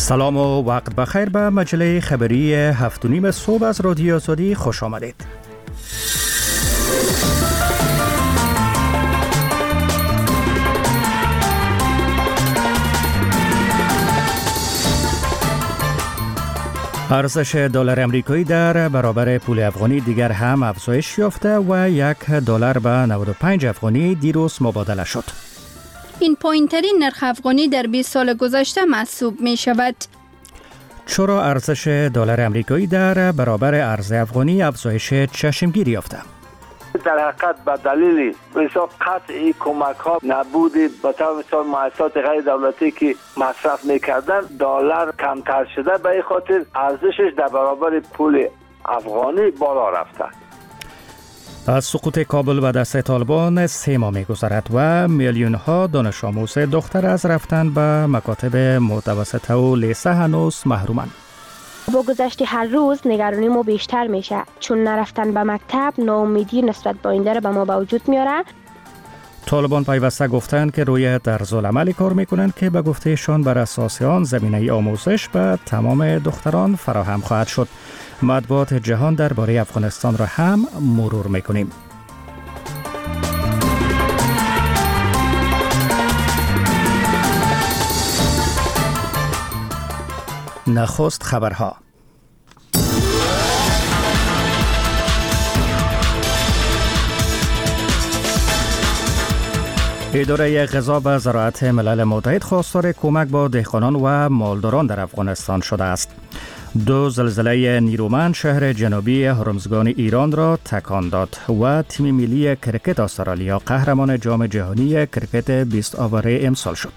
سلام و وقت بخیر به مجله خبری 7:30 صبح از رادیو آزادی خوش آمدید. ارزش دلار آمریکایی در برابر پول افغانی دیگر هم افزایش یافته و $1 به 95 افغانی دیروز مبادله شد. این پایین‌ترین نرخ افغانی در 20 سال گذشته محسوب می شود. چرا ارزش دلار آمریکایی در برابر ارز افغانی افزایش چشمگیری یافته؟ در حقیقت به دلیل مثلا قطع کمک ها نبود به طور مثال مؤسسات غیر دولتی که مصرف میکردن دلار کمتر شده، به این خاطر ارزشش در برابر پول افغانی بالا رفته. از سقوط کابل به دست طالبان 3 ماه می‌گذرد و میلیون ها دانش آموز دختر از رفتن به مکاتب متوسطه و لیسه هنوز محرومند. با گذشت هر روز نگرانی ما بیشتر میشه، چون نرفتن به مکتب ناامیدی نسبت به آینده را به ما به وجود میاره. طالبان پیوسته گفتند که روی طرزالعملی کار میکنند که به گفتهشان بر اساس آن زمینه آموزش به تمام دختران فراهم خواهد شد. مطبوعات جهان درباره افغانستان را هم مرور میکنیم. نخست خبرها. اداره غذا و زراعت ملل متحد خواستار کمک با دهقانان و مالداران در افغانستان شده است. 2 زلزله نیرومند شهر جنوبی هرمزگان ایران را تکان داد و تیم ملی کرکت استرالیا قهرمان جام جهانی کرکت 20 آوره امسال شد.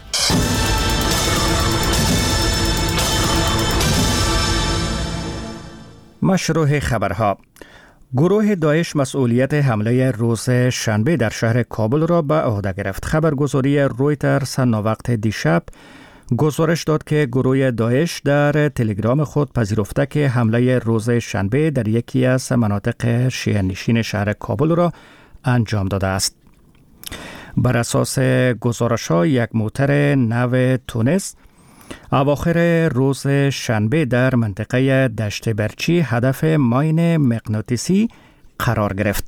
مشروع خبرها. گروه داعش مسئولیت حمله روز شنبه در شهر کابل را به عهده گرفت. خبرگزاری رویترز وقت دیشب گزارش داد که گروه داعش در تلگرام خود پذیرفته که حمله روز شنبه در یکی از مناطق شیعه نشین شهر کابل را انجام داده است. بر اساس گزارش‌ها یک موتر نو تونس اواخر روز شنبه در منطقه دشت برچی هدف ماین مغناطیسی قرار گرفت.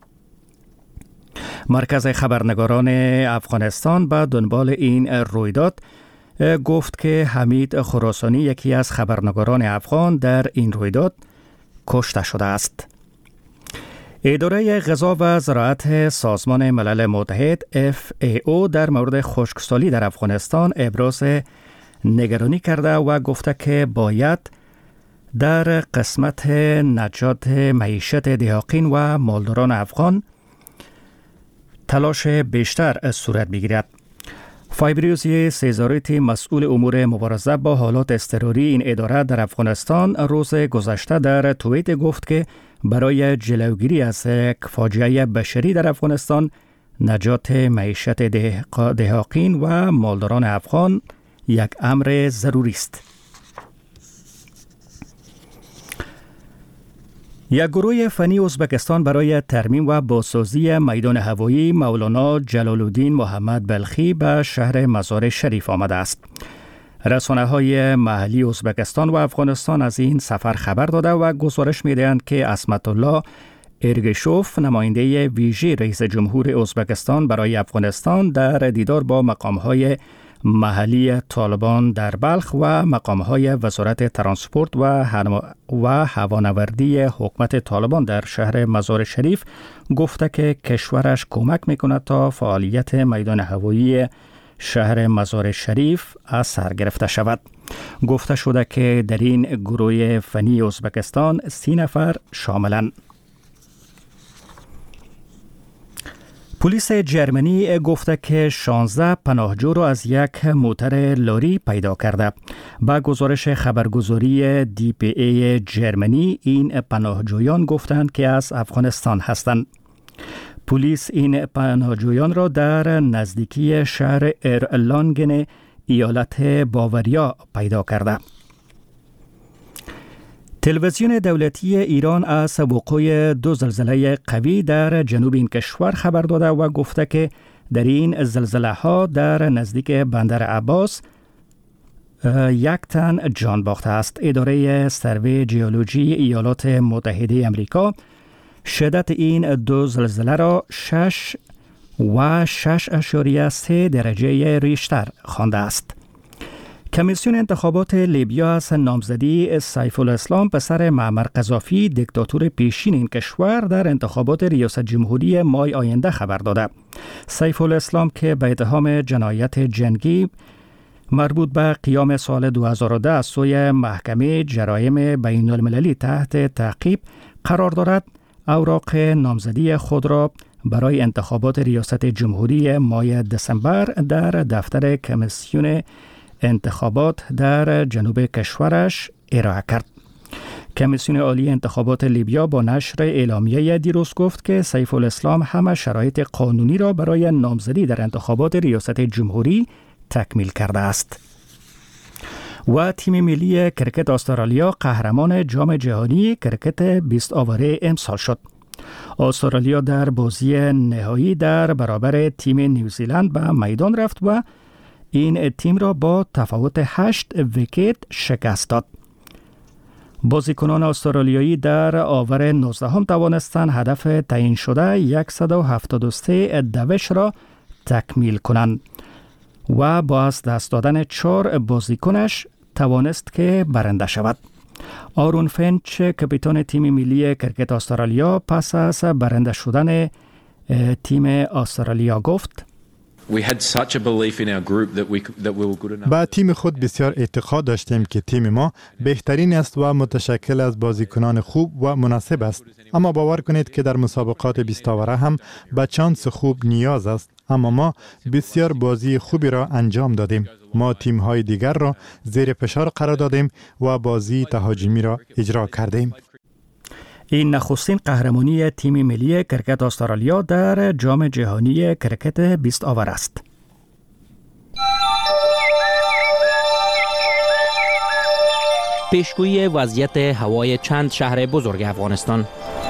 مرکز خبرنگاران افغانستان به دنبال این رویداد گفت که حمید خراسانی یکی از خبرنگاران افغان در این رویداد کشته شده است. اداره غذا و زراعت سازمان ملل متحد FAO در مورد خشکسالی در افغانستان ابراز نگرانی کرده و گفته که باید در قسمت نجات معیشت دهقان و مالداران افغان تلاش بیشتر صورت بگیرد. فایبریوزی سیزاریتی مسئول امور مبارزه با حالات اضطراری این اداره در افغانستان روز گذشته در توییت گفت که برای جلوگیری از فاجعه بشری در افغانستان نجات معیشت دهقان و مالداران افغان یک امر ضروری است. یک گروه فنی ازبکستان برای ترمیم و بازسازی میدان هوایی مولانا جلال الدین محمد بلخی به شهر مزار شریف آمده است. رسانه‌های محلی ازبکستان و افغانستان از این سفر خبر داده و گزارش می‌دهند که عصمت الله ارگشوف نماینده ویژه رئیس جمهور ازبکستان برای افغانستان در دیدار با مقام‌های محلی طالبان در بلخ و مقام‌های وزارت ترانسپورت و هوانوردی حکومت طالبان در شهر مزار شریف گفته که کشورش کمک می‌کند تا فعالیت میدان هوایی شهر مزار شریف از سر گرفته شود. گفته شده که در این گروه فنی ازبکستان 30 نفر شاملند. پلیس جرمنی گفته که 16 پناهجو را از یک موتر لاری پیدا کرده. با گزارش خبرگزاری DPA جرمنی این پناهجویان گفتند که از افغانستان هستند. پلیس این پناهجویان را در نزدیکی شهر ارلانگن ایالت باوریا پیدا کرده. تلویزیون دولتی ایران از وقوع 2 زلزله قوی در جنوب این کشور خبر داده و گفته که در این زلزله ها در نزدیک بندر عباس یک تن جان باخته است. اداره سروی جیولوژی ایالات متحده امریکا شدت این دو زلزله را 6 و 6.3 درجه ریشتر خوانده است. کمیسیون انتخابات لیبیا از نامزدی سیف الاسلام پسر معمر قذافی دیکتاتور پیشین این کشور در انتخابات ریاست جمهوری مای آینده خبر داده. سیف الاسلام که به اتهام جنایت جنگی مربوط به قیام سال 2010 از سوی محکمه جرایم بین المللی تحت تعقیب قرار دارد، اوراق نامزدی خود را برای انتخابات ریاست جمهوری ماه دسامبر در دفتر کمیسیون انتخابات در جنوب کشورش ارائه کرد. کمیسیون عالی انتخابات لیبیا با نشر اعلامیه دیروز گفت که سیف الاسلام همه شرایط قانونی را برای نامزدی در انتخابات ریاست جمهوری تکمیل کرده است. و تیم ملی کرکت استرالیا قهرمان جام جهانی کرکت 20 آوره امسال شد. استرالیا در بازی نهایی در برابر تیم نیوزیلند به میدان رفت و این تیم را با تفاوت 8 ویکت شکست داد. بازیکنان استرالیایی در آور 19 هم توانستند هدف تعیین شده 173 دوش را تکمیل کنند و با از دست دادن 4 بازیکنش توانست که برنده شود. آرون فینچ کاپیتان تیم ملی کرکت استرالیا پس از برنده شدن تیم استرالیا گفت: با تیم خود بسیار اعتقاد داشتیم که تیم ما بهترین است و متشکل از بازیکنان خوب و مناسب است. اما باور کنید که در مسابقات 20 آوره هم به چانس خوب نیاز است. اما ما بسیار بازی خوبی را انجام دادیم. ما تیم‌های دیگر را زیر فشار قرار دادیم و بازی تهاجمی را اجرا کردیم. این نخستین قهرمانی تیم ملی کرکت استرالیا در جام جهانی کرکت 20 آور است. پیشگویی وضعیت هوای چند شهر بزرگ افغانستان.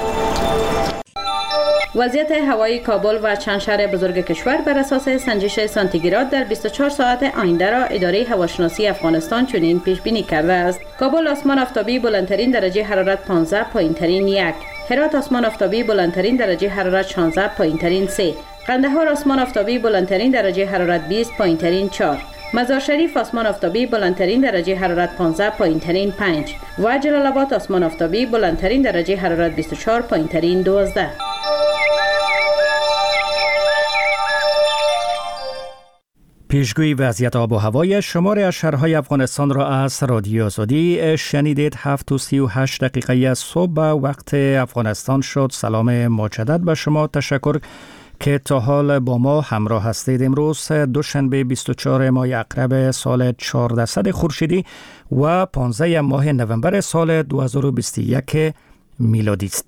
وضعیت هوایی کابل و چند شهر بزرگ کشور بر اساس سنجش سانتیگراد در 24 ساعت آینده را اداره هواشناسی افغانستان چنین پیش بینی کرده است: کابل آسمان آفتابی بلندترین درجه حرارت 15، پایینترین 1. هرات آسمان آفتابی بلندترین درجه حرارت 16، پایینترین 3. قندهار آسمان آفتابی بلندترین درجه حرارت 20، پایینترین 4. مزار شریف آسمان آفتابی بلندترین درجه حرارت 15، پایینترین 5 و جلال آباد آسمان آفتابی بلندترین درجه حرارت 24، پایینترین 12. پیشگویی وضعیت آب و هوای شماری از شهرهای افغانستان را از رادیو آزادی شنیدید. 7:38 صبح به وقت افغانستان شد. سلام مجدد به شما. تشکر که تا حال با ما همراه هستید. امروز دوشنبه 24 ماه عقرب سال 1400 خورشیدی و 15 ماه نوامبر سال 2021 میلادی است.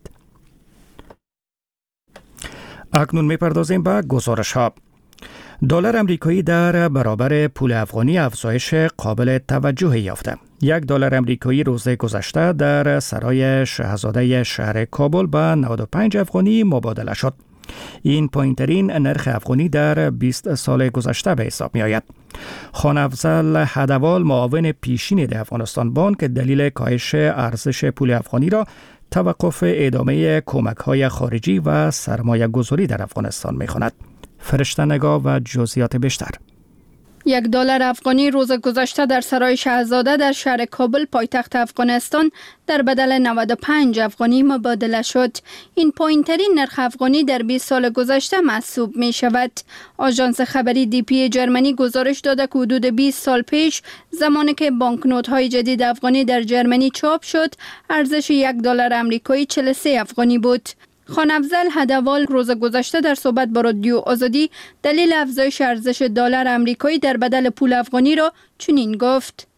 اکنون میپردازیم به گزارش ها. دلار امریکایی در برابر پول افغانی افزایش قابل توجهی یافته. $1 امریکایی روز گذشته در سرای شاهزاده شهر کابل به 95 افغانی مبادله شد. این پایین‌ترین نرخ افغانی در 20 سال گذشته به حساب می آید. خان افضل هدوال معاون پیشین افغانستان بانک دلیل کاهش ارزش پول افغانی را توقف ادامه کمک‌های خارجی و سرمایه‌گذاری در افغانستان می‌خواند. فرشته نگاه و جزئیات بیشتر. $1 افغانی روز گذشته در سرای شاهزاده در شهر کابل پایتخت افغانستان در بدل 95 افغانی مبادله شد. این پایین‌ترین نرخ افغانی در 20 سال گذشته محسوب می شود. آژانس خبری دیپی جرمنی گزارش داده که حدود 20 سال پیش زمانی که بانکنوت‌های جدید افغانی در جرمنی چاپ شد، ارزش $1 امریکایی 43 افغانی بود. خان افضل هدوال روز گذشته در صحبت با رادیو آزادی دلیل افزایش ارزش دلار امریکایی در بدل پول افغانی را چنین گفت: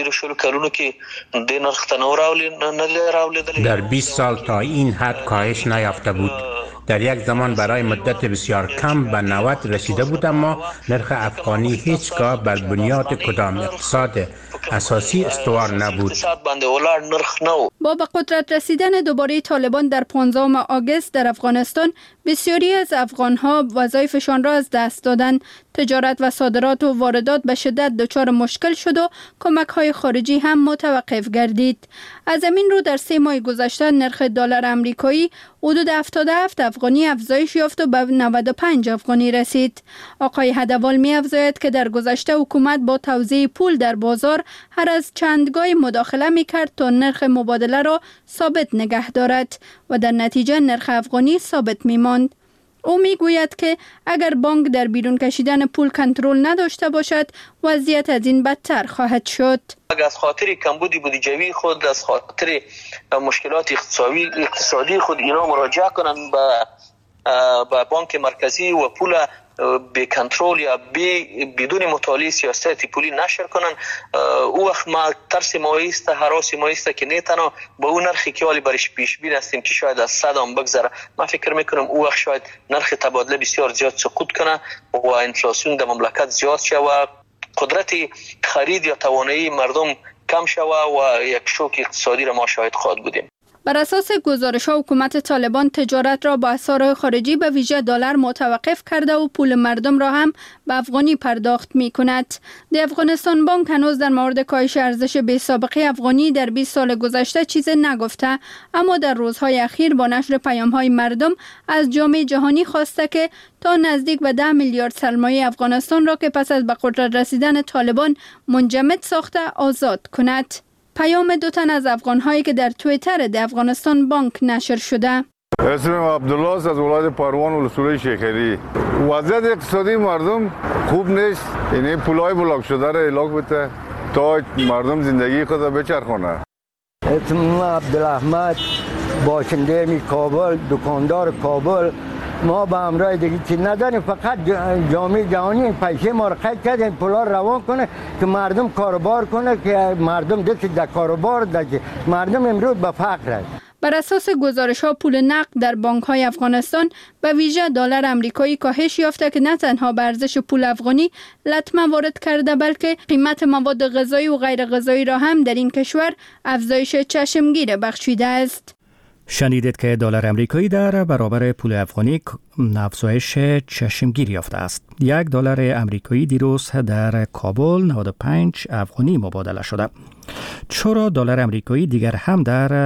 در 20 سال تا این حد کاهش نیافته بود. در یک زمان برای مدت بسیار کم به 90 رسیده بود، اما نرخ افغانی هیچگاه بر بنیاد کدام اقتصاد اساسی استوار نبود. با به قدرت رسیدن دوباره طالبان در 15 آگوست در افغانستان، بسیاری از افغانها وظایفشان را از دست دادند. تجارت و صادرات و واردات به شدت دچار مشکل شد و کمک‌های خارجی هم متوقف گردید. از این رو در 3 ماه گذشته نرخ دلار آمریکایی حدود 77 افغانی افزایش یافت و به 95 افغانی رسید. آقای هدوال می‌افزاید که در گذشته حکومت با توزیع پول در بازار هر از چندگاهی مداخله می‌کرد تا نرخ مبادله را ثابت نگه دارد و در نتیجه نرخ افغانی ثابت می‌ماند. او میگوید که اگر بانک در بیرون کشیدن پول کنترل نداشته باشد، وضعیت از این بدتر خواهد شد. از خاطر کمبود بودجوی خود، از خاطر مشکلات اقتصادی خود اینا مراجعه کنند به بانک مرکزی و پول به کنترل یا بدون مطالعه سیاست پولی نشر کنن، او وقت ما ترس مایست، هراس مایست که نه تنها با اون نرخی که حالی برش پیش بین هستیم که شاید از 100 هم بگذره، من فکر میکنم او وقت شاید نرخ تبادله بسیار زیاد سقوط کنه و انفلاسیون در مملکت زیاد شود و قدرت خرید یا توانایی مردم کم شود و یک شوک اقتصادی را ما شاهد خواهد بودیم. بر اساس گزارش‌ها حکومت طالبان تجارت را با اسعار خارجی به ویژه دلار متوقف کرده و پول مردم را هم به افغانی پرداخت می‌کند. دی افغانستان بانک هنوز در مورد کاهش ارزش بی‌سابقه افغانی در 20 سال گذشته چیزی نگفته، اما در روزهای اخیر با نشر پیام‌های مردم از جامعه جهانی خواسته که تا نزدیک به 10 میلیارد سرمایه افغانستان را که پس از به قدرت رسیدن طالبان منجمد ساخته آزاد کند. پیام 2 تن از افغان‌هایی که در توییتر د افغانستان بانک نشر شده. اسمم عبدالله است، از ولایت پروان ولسوالی شیخری. وضعیت اقتصادی مردم خوب نیست. یعنی پولای بلاک شده را الاغ بده تا مردم زندگی خود را بچرخونه. اسمم عبدالاحمد، باشنده می کابل، دکاندار کابل. ما به همراه دیگه چیز نداریم، فقط جامعه جهانی پیسه ما را قید کرده پولا روان کنه که مردم کاروبار کنه، که مردم دست در کاروبار داشته. مردم امروز به فقر است. بر اساس گزارش‌ها پول نقد در بانک‌های افغانستان به ویژه دلار آمریکایی کاهش یافته که نه تنها به ارزش پول افغانی لطمه وارد کرده، بلکه قیمت مواد غذایی و غیر غذایی را هم در این کشور افزایش چشمگیر بخشیده است. شنیدید که دلار آمریکایی در برابر پول افغانی افزایش چشمگیر یافته است. $1 آمریکایی دیروز در کابل 95 افغانی مبادله شده. چرا دلار آمریکایی دیگر هم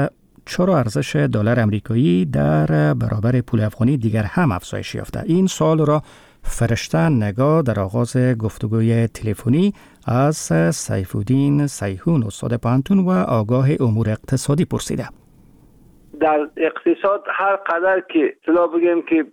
چرا ارزش دلار آمریکایی در برابر پول افغانی دیگر هم افزایش یافته؟ این سوال را فرشته نگاه در آغاز گفتگوی تلفنی از سیفالدین سیحون استاد پانتون و آگاه امور اقتصادی پرسیده. در اقتصاد هر قدر که اصطلاح بگیم که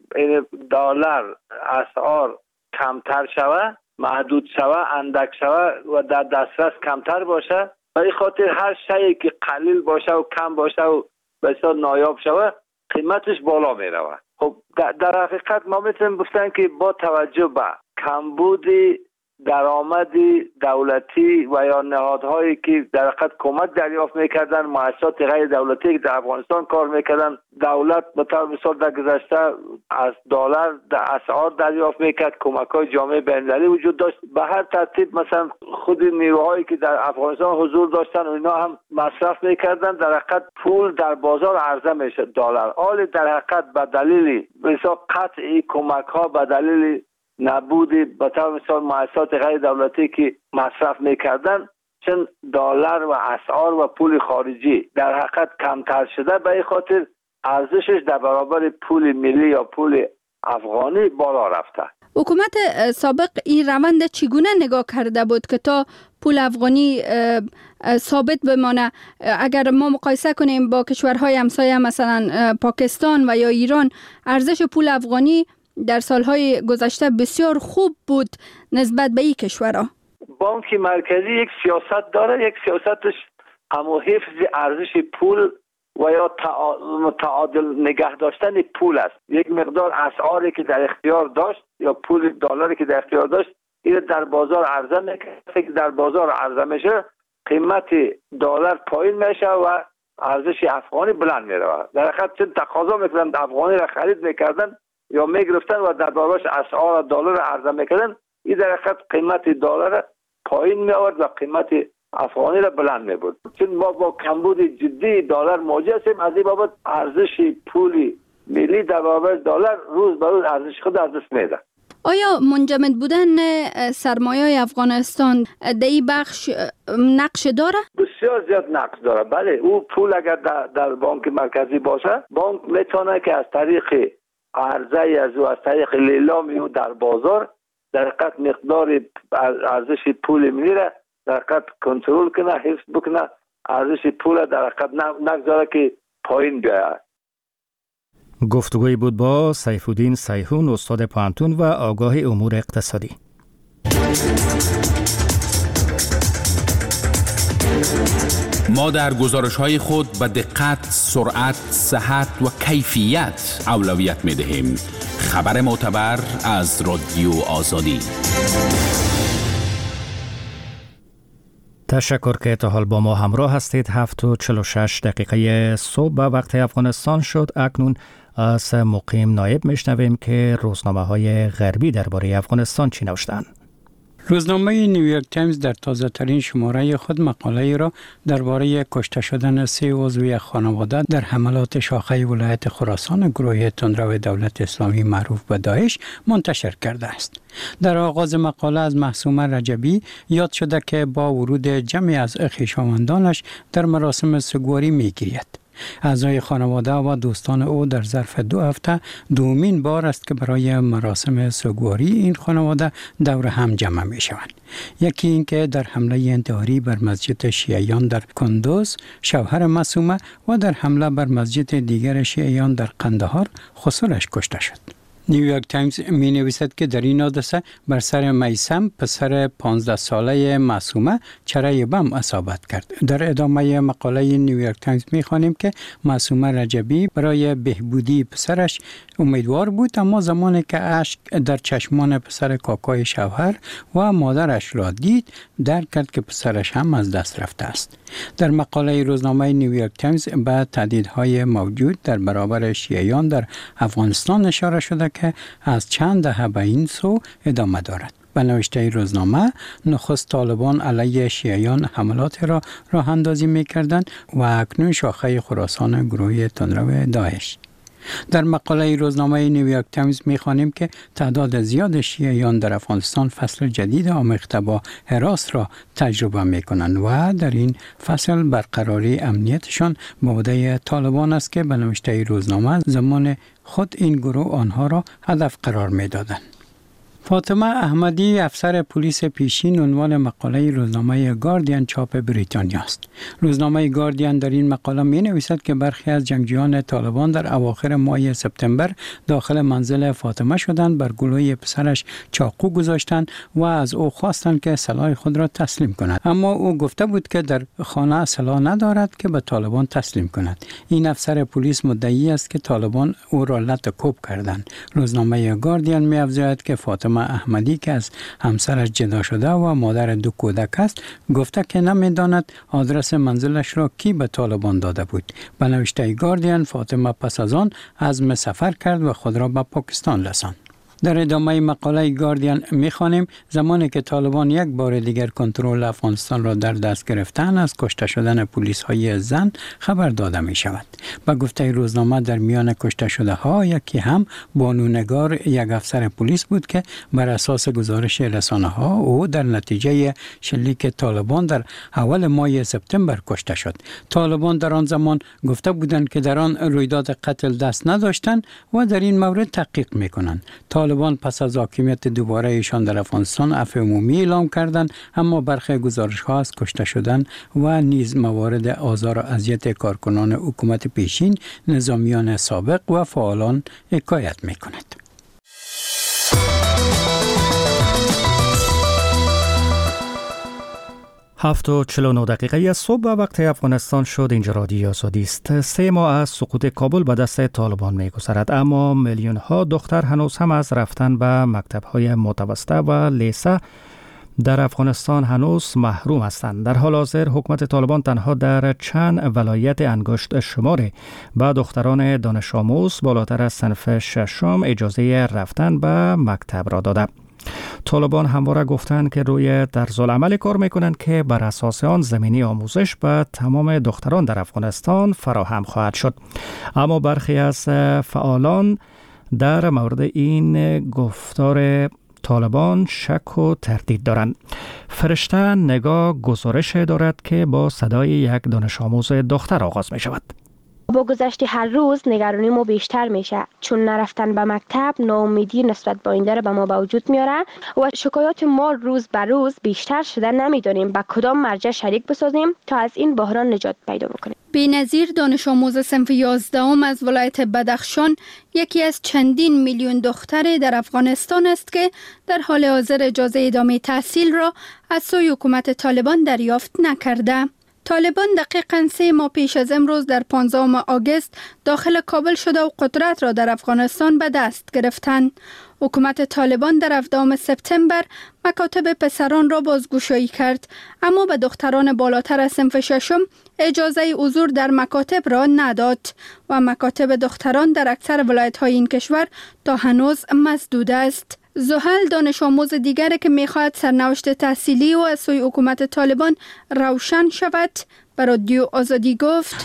دلار اسعار کمتر شوه، محدود شوه، اندک شوه و در دسترس کمتر باشه، برای خاطر هر شیء که قلیل باشه و کم باشه و بسیار نایاب شوه قیمتش بالا می روه. خب در حقیقت ما میتونیم گفتن که با توجه به کمبود درآمد دولتی و یا نهادهایی که در حقیقت کمک دریافت میکردن، مؤسسات غیر دولتی که در افغانستان کار میکردن، دولت به طور مثال در گذشته از دلار اسعار دریافت میکرد، کمک‌های جامعه بین‌المللی وجود داشت. به هر ترتیب مثلا خود نیروهایی که در افغانستان حضور داشتن و اینا هم مصرف میکردن، در حقیقت پول در بازار عرضه میشه دلار. حال در حقیقت به دلیل مثلا قطع کمک‌ها، به دلیل نبودی به طور مثال مؤسسات غیر دولتی که مصرف میکردن، چون دلار و اسعار و پول خارجی در حقیقت کمتر شده، به این خاطر ارزشش در برابر پول ملی یا پول افغانی بالا رفته. حکومت سابق این روند چگونه نگاه کرده بود که تا پول افغانی ثابت بمانه؟ اگر ما مقایسه کنیم با کشورهای همسایه مثلا پاکستان و یا ایران، ارزش پول افغانی در سالهای گذشته بسیار خوب بود نسبت به این کشورها. بانک مرکزی یک سیاست داره، یک سیاستش اما حفظ ارزش پول و یا متعادل نگه داشتن پول است. یک مقدار اسعاری که در اختیار داشت یا پول دلاری که در اختیار داشت، این در بازار عرضه میکنه، که در بازار عرضه میشه قیمت دلار پایین میشه و ارزش افغانی بلند میره. در حقیقت چون تقاضا میکردن افغانی را خرید میکردن یا میگرفتن و در برابرش اسعار دلار عرضه میکردن، این در حقیقت قیمت دلار پایین می آورد و قیمت افغانی را بلند می‌برد. چون ما با کمبود جدی دلار مواجه هستیم، از این بابت ارزش پول ملی در برابر دلار روز به روز ارزش خود از دست میده. آیا منجمد بودن سرمایه افغانستان در این بخش نقش داره؟ بسیار زیاد نقش داره. بله، او پول اگر در بانک مرکزی باشه، بانک میتونه که از طریق عرضه از او، از طریق لیلام او در بازار در حقیقت مقدار ارزش پول ملی را در حقیقت کنترل کنه، حفظ بکنه، ارزش پول در حقیقت نگذاره که پایین بیاید. گفتگوی بود با سیفالدین سیحون، استاد پوهنتون و آگاه امور اقتصادی. ما در گزارش‌های خود به دقت، سرعت، صحت و کیفیت اولویت می‌دهیم. خبر معتبر از رادیو آزادی. تشکر که تا حال با ما همراه هستید. 7:46 صبح به وقت افغانستان شد. اکنون از مقیم نایب میشنویم که روزنامه‌های غربی درباره افغانستان چی نوشتند. روزنامه نیویورک تایمز در تازه ترین شماره خود مقاله را درباره کشته شدن 3 عضو یک خانواده در حملات شاخه ولایت خراسان گروه تندرو دولت اسلامی معروف به داعش منتشر کرده است. در آغاز مقاله از معصومه رجبی یاد شده که با ورود جمعی از خویشاوندانش در مراسم سوگواری می‌گیرد. اعضای خانواده و دوستان او در ظرف 2 هفته دومین بار است که برای مراسم سوگواری این خانواده دور هم جمع می شوند. یکی این که در حمله انتحاری بر مسجد شیعیان در کندوز شوهر معصومه و در حمله بر مسجد دیگر شیعیان در قندهار خسرش کشته شد. نیویورک تایمز می نویسد که در این حادثه بر سر میثم پسر 15 ساله معصومه چره بم اصابت کرد. در ادامه مقاله نیویورک تایمز می خوانیم که معصومه رجبی برای بهبودی پسرش امیدوار بود، اما زمانی که اشک در چشمان پسر کاکای شوهر و مادرش را دید درک کرد که پسرش هم از دست رفته است. در مقاله روزنامه نیویورک تایمز به تهدیدهای موجود در برابر شیعیان در افغانستان اشاره شده که از چند دهه به این سو ادامه دارد. به نوشته روزنامه، نخست طالبان علیه شیعیان حملات را راه اندازی می کردند و اکنون شاخه خراسان گروه تندرو داعش. در مقاله روزنامه نیویورک تایمز می‌خوانیم که تعداد زیاد شیعیان در افغانستان فصل جدید آمیخته با هراس را تجربه می‌کنند و در این فصل برقراری امنیتشان به عهده طالبان است که به نوشته روزنامه زمان خود این گروه آنها را هدف قرار می‌دادند. فاطمه احمدی، افسر پلیس پیشین، عنوان مقاله روزنامه گاردین چاپ بریتانیا است. روزنامه گاردین در این مقاله می نویسد که برخی از جنگجویان طالبان در اواخر ماه سپتامبر داخل منزل فاطمه شدند، بر گلوی پسرش چاقو گذاشتند و از او خواستند که سلاح خود را تسلیم کند، اما او گفته بود که در خانه سلاح ندارد که به طالبان تسلیم کند. این افسر پلیس مدعی است که طالبان او را لط‌وکوب کردند. روزنامه گاردین می افزاید که فاطمه احمدی که از همسرش جدا شده و مادر 2 کودک است، گفته که نمی‌داند آدرس منزلش را کی به طالبان داده بود. به نوشته گاردین، فاطمه پس از آن عزم سفر کرد و خود را به پاکستان رساند. در ادامه مقاله گاردین می‌خوانیم زمانی که طالبان یک بار دیگر کنترل افغانستان را در دست گرفتند، از کشته شدن پلیس‌های زن خبر داده می‌شود. با گفته روزنامه در میان کشته شده‌ها یکی هم بانونگار، یک افسر پلیس بود که بر اساس گزارش رسانه‌ها او در نتیجه شلیک طالبان در اول ماه سپتامبر کشته شد. طالبان در آن زمان گفته بودند که در آن رویداد قتل دست نداشتند و در این مورد تحقیق می‌کنند. طالبان پس از حاکمیت دوباره ایشان در افغانستان عفو عمومی اعلام کردند، اما برخی گزارش‌ها از کشته شدن و نیز موارد آزار و اذیت کارکنان حکومت پیشین، نظامیان سابق و فعالان حکایت می‌کند. 7:49 صبح وقت افغانستان شد. اینجا رادیو آزادی است. 3 ماه از سقوط کابل به دست طالبان می‌گذرد، اما میلیون ها دختر هنوز هم از رفتن به مکتب‌های متوسطه و لیسه در افغانستان هنوز محروم هستند. در حال حاضر حکومت طالبان تنها در چند ولایت انگشت شمار به دختران دانش آموز بالاتر از صنف 6 اجازه رفتن به مکتب را داده. طالبان همواره گفتند که روی طرزالعمل کار میکنند که بر اساس آن زمینی آموزش به تمام دختران در افغانستان فراهم خواهد شد. اما برخی از فعالان در مورد این گفتار طالبان شک و تردید دارند. فرشته نگاه گزارش دارد که با صدای یک دانش آموز دختر آغاز می شود. با گذشت هر روز نگرانی ما بیشتر میشه، چون نرفتن به مکتب ناامیدی نسبت به آینده را به ما به وجود میاره و شکایات ما روز به روز بیشتر شده. نمیدونیم به کدام مرجع شریک بسازیم تا از این بحران نجات پیدا بکنیم. بی‌نظیر دانش آموز صنف 11 از ولایت بدخشان یکی از چندین میلیون دختر در افغانستان است که در حال حاضر اجازه ادامه تحصیل را از سوی حکومت طالبان دریافت نکرده. طالبان دقیقاً 3 ماه پیش از امروز در 15 آگوست داخل کابل شده و قدرت را در افغانستان به دست گرفتند. حکومت طالبان در 17 سپتامبر مکاتب پسران را بازگشایی کرد، اما به دختران بالاتر از صنف 6 اجازه حضور در مکاتب را نداد و مکاتب دختران در اکثر ولایت‌های این کشور تا هنوز مسدود است. زحل دانش آموز دیگری که می‌خواهد سرنوشت تحصیلی و از سوی حکومت طالبان روشن شود به رادیو آزادی گفت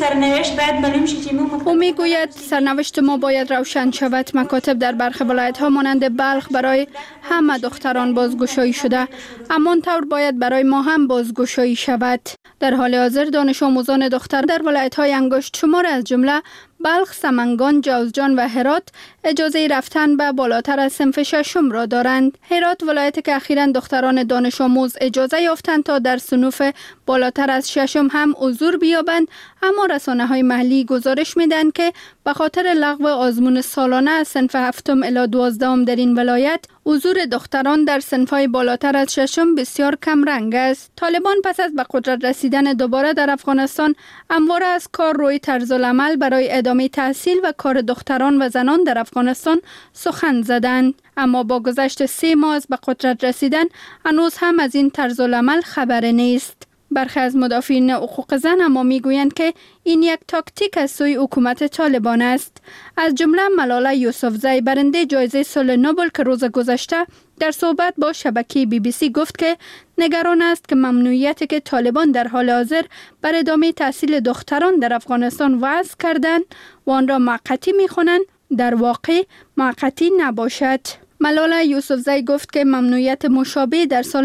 او میگوید سرنوشت ما باید روشن شود. مکاتب در برخی ولایت‌ها مانند بلخ برای همه دختران بازگشایی شده، اما طور باید برای ما هم بازگشایی شود. در حال حاضر دانش آموزان دختر در ولایت‌های انگشت شمار از جمله بلخ، سمنگان، جوزجان و هرات اجازه رفتن به بالاتر از صنف 6 را دارند. هرات ولایتی که اخیراً دختران دانش آموز اجازه یافتند تا در صنوف بالاتر از 6 هم حضور بیابند، اما رسانه‌های محلی گزارش میدن که به خاطر لغو آزمون سالانه از صنف 7 الی 12 در این ولایت حضور دختران در صنف‌های بالاتر از 6 بسیار کم رنگ است. طالبان پس از به قدرت رسیدن دوباره در افغانستان همواره از کار روی طرزالعمل برای ادامه تحصیل و کار دختران و زنان در افغانستان سخن زدند، اما با گذشت 3 ماه از به قدرت رسیدن هنوز هم از این طرزالعمل خبری نیست. برخی از مدافعین حقوق زن اما میگویند که این یک تاکتیک از سوی حکومت طالبان است. از جمله ملاله یوسفزی برنده جایزه صلح نوبل که روز گذشته در صحبت با شبکه BBC گفت که نگران است که ممنوعیتی که طالبان در حال حاضر بر ادامه تحصیل دختران در افغانستان وضع کردند و آن را موقتی می‌خوانند در واقع موقتی نباشد. ملاله یوسفزی گفت که ممنوعیت مشابه در سال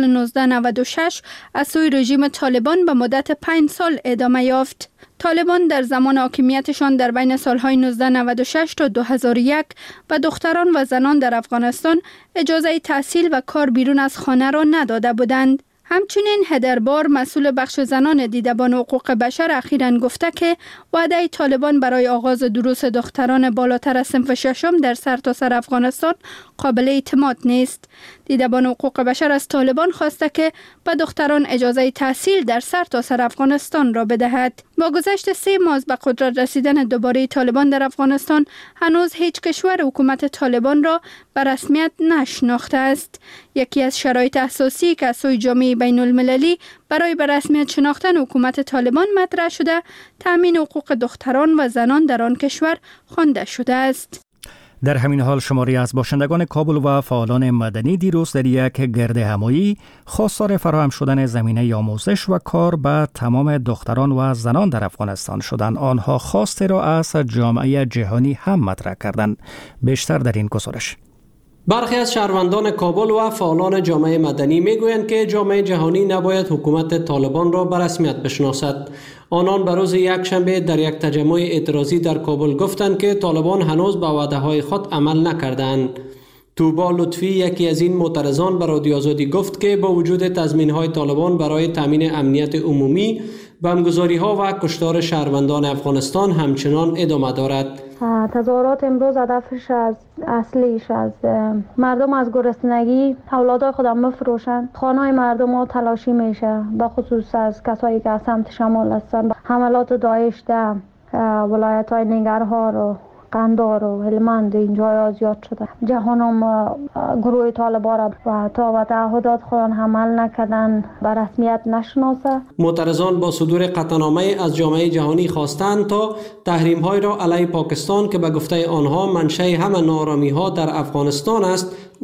1996 از سوی رژیم طالبان به مدت 5 سال ادامه یافت. طالبان در زمان حاکمیتشان در بین سالهای 1996 تا 2001 به دختران و زنان در افغانستان اجازه تحصیل و کار بیرون از خانه را نداده بودند. همچنین هدربار مسئول بخش زنان دیدبان حقوق بشر اخیراً گفته که وعده طالبان برای آغاز دروس دختران بالاتر از صنف 6 در سرتاسر افغانستان قابل اعتماد نیست. دیدبان حقوق بشر از طالبان خواسته که به دختران اجازه تحصیل در سرتاسر افغانستان را بدهد. با گذشت 3 ماه به قدرت رسیدن دوباره طالبان در افغانستان هنوز هیچ کشور حکومت طالبان را به رسمیت نشناخته است. یکی از شرایط اساسی که از سوی جامعه بین المللی برای به رسمیت شناختن حکومت طالبان مطرح شده، تامین حقوق دختران و زنان در آن کشور خوانده شده است. در همین حال شماری از باشندگان کابل و فعالان مدنی دیروز در یک گرد همایی خواستار فراهم شدن زمینه آموزش و کار به تمام دختران و زنان در افغانستان شدند. آنها خواسته را از جامعه جهانی هم مطرح کردند. بیشتر در این گزارش. برخی از شهروندان کابل و فعالان جامعه مدنی میگویند که جامعه جهانی نباید حکومت طالبان را به رسمیت بشناسد. آنان به روز یکشنبه در یک تجمع اعتراضی در کابل گفتند که طالبان هنوز به وعده‌های خود عمل نکردند. توبا لطفی یکی از این معترضان به رادیو آزادی گفت که با وجود تضمین‌های طالبان برای تامین امنیت عمومی، بمبگذاری‌ها و کشتار شهروندان افغانستان همچنان ادامه دارد. تظاهرات امروز هدفش اصلیش از مردم از گرسنگی اولادای خودم بفروشن. خانه‌های مردم ها تلاشی میشه، به خصوص از کسایی که از سمت شمال هستن. حملات داعش در ولایت‌های ننگرهار و قندار و هلمند اینجا زیاد شده. جهانم گروه طالبان را و تا به تعهدات خودان عمل نکردن به رسمیت نشناسه. معترضان با صدور قطعنامه از جامعه جهانی خواستند تا تحریم‌های را علیه پاکستان که به گفته آنها منشأ همه ناآرامی‌ها در افغانستان است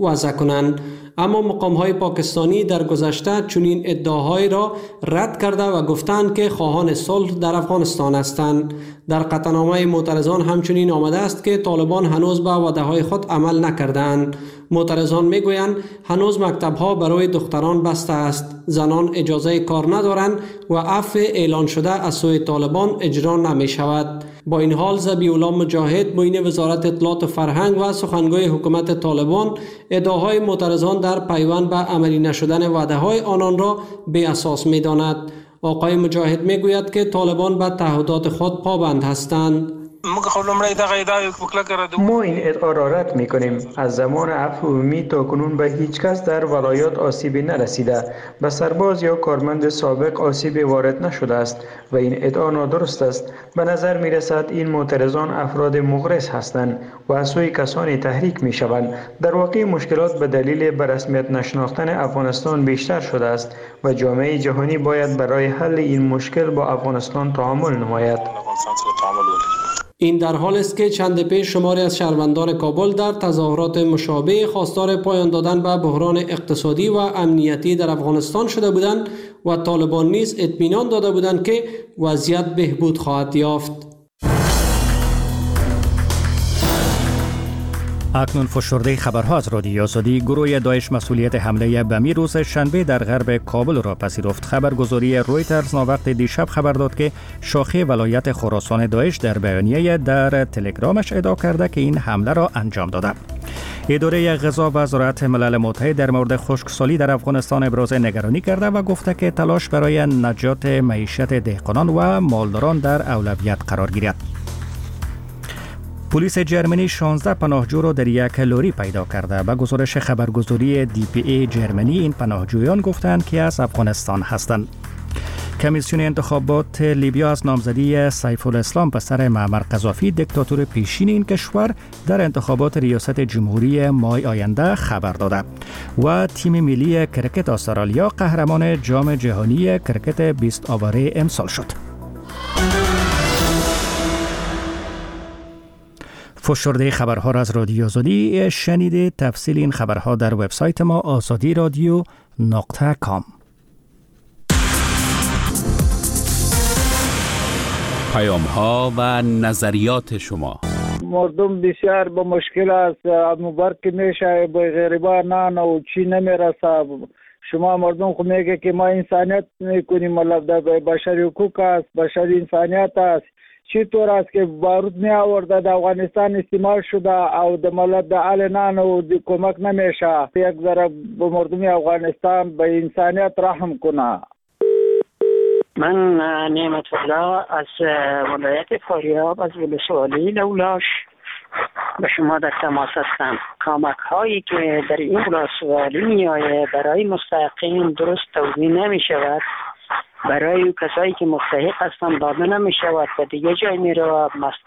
وضع کنند. اما مقام‌های پاکستانی در گذشته چنین ادعاهای را رد کرده و گفتند که خواهان صلح در افغانستان هستند. در قطعنامه معترضان همچنین آمده است که طالبان هنوز به وعده‌های خود عمل نکردند. معترضان میگویند هنوز مکتب‌ها برای دختران بسته است، زنان اجازه کار ندارند و عفو اعلان شده از سوی طالبان اجرا نمی شود. با این حال ذبیح‌الله مجاهد معین وزارت اطلاعات و فرهنگ و سخنگوی حکومت طالبان ادعاهای معترضان در پیوند به عملی نشدن وعده‌های آنان را بی اساس می‌داند. آقای مجاهد میگوید که طالبان به تعهدات خود پابند هستند. ما این ادعا را رد می‌کنیم. از زمان عفو عمومی تا کنون به هیچ کس در ولایات آسیبی نرسیده. به سرباز یا کارمند سابق آسیبی وارد نشده است و این ادعا نادرست است. به نظر می‌رسد این معترضان افراد مغرض هستند و از سوی کسانی تحریک می‌شوند. در واقع مشکلات به دلیل به رسمیت نشناختن افغانستان بیشتر شده است و جامعه جهانی باید برای حل این مشکل با افغانستان تعامل نماید. این در حال است که چند پیش شماری از شهروندان کابل در تظاهرات مشابه خواستار پایان دادن به بحران اقتصادی و امنیتی در افغانستان شده بودند و طالبان نیز اطمینان داده بودند که وضعیت بهبود خواهد یافت. اکنون فشرده خبرها از رادیو آزادی. گروه داعش مسئولیت حمله بمی روز شنبه در غرب کابل را پذیرفت. خبرگزاری رویترز ناوقت دیشب خبر داد که شاخه ولایت خراسان داعش در بیانیه در تلگرامش ادعا کرده که این حمله را انجام داده. اداره غذا و زراعت ملل متحد در مورد خشکسالی در افغانستان ابراز نگرانی کرده و گفته که تلاش برای نجات معیشت دهقانان و مالداران در اولویت قرار گیرد. پلیس جرمنی 16 پناهجو را در یک لاری پیدا کرده. به گزارش خبرگزاری DPA جرمنی این پناهجویان گفتند که از افغانستان هستند. کمیسیون انتخابات لیبیا از نامزدی سیف الاسلام پسر معمر قذافی دیکتاتور پیشین این کشور در انتخابات ریاست جمهوری ماه آینده خبر داده و تیم ملی کرکت استرالیا قهرمان جام جهانی کرکت 20 آوره امسال شد. فشرده خبرها را از رادیو آزادی شنیده. تفصیل این خبرها در وبسایت ما azadiradio.com. پیام‌ها و نظریات شما. مردم بسیار به مشکل است. مبارک میشه به غریبا نان و چی نمیرسه. شما مردم خو میگه که ما انسانیت میکنیم، مطلب بشری حقوق است، بشری انسانیت است. چی طور است که بارود می آورده در افغانستان استعمال شده او د ملت د آل نان و د کمک نمیشه. یک ذره به مردم افغانستان به انسانیت رحم کنه. من نعمت الله از ولایت فاریاب از ولسوالی لولاش به شما در تماس هستم. کمک هایی که در این ولسوالی می آید برای مستحقین درست توزیع نمی شود، برای کسایی که مستحق هستند داده نمی شود و دیگه جای می رو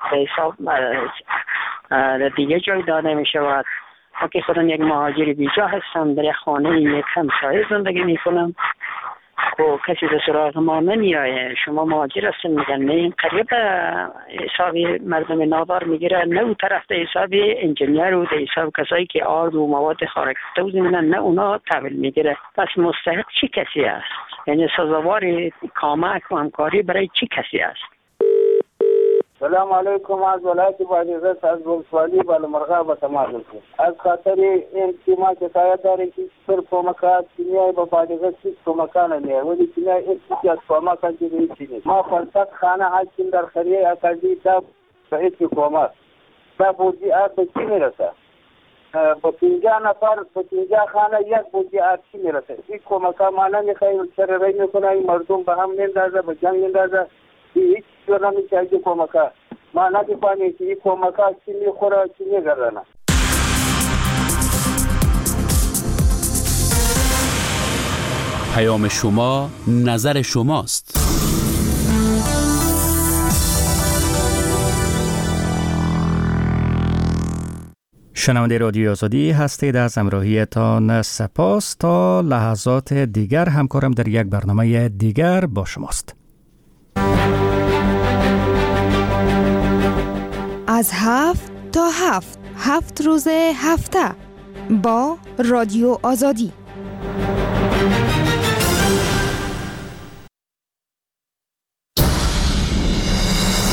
دیگه جای داده می شود. ما که خودم یک مهاجر بیجا هستم، در یک خانه یک همسایه زندگی می کنم و کسی در سراغ ما نمی آید. شما مهاجر هستن میگن نه، این قریب حساب مردم نادار میگیره، نه اون طرف در حساب انجینیر و در حساب کسایی که آرد و مواد خارق توزیع میدن، نه اونا تحویل میگیره. پس مستحق چی کسی است؟ یعنی سزاوار کمک و همکاری برای چی کسی است؟ سلام علیکم. از ولایت بادغیس از ولسوالی بالامرغا به تماس هستم. از خاطر این تیما که سایه داره که پر کمکات کیمیایی به بادغیس هیچ کمکانه نیه، ولی کیمیایی هیچ از کمکان که هیچی نیست. ما 500 خانه هستیم در خریه اکادی تا به هیچ کمک تا بودی آب به چی میرسه؟ با 50 نفر با 50 خانه یک بودی آب چی میرسه؟ این کمکا مانا میخواهیم سر رای میکنه، این مردم به هم نندازه، به جنگ نندازه. هیچ جور نمیشه که کمکا ما نمی‌فهمیم که این کمکا چی میخوره چی میگردنه. پیام شما نظر شماست. شنونده رادیو آزادی هستید. از همراهیتان سپاس. تا لحظات دیگر همکارم در یک برنامه دیگر با شماست. از 7 تا 7 روز هفته با رادیو آزادی.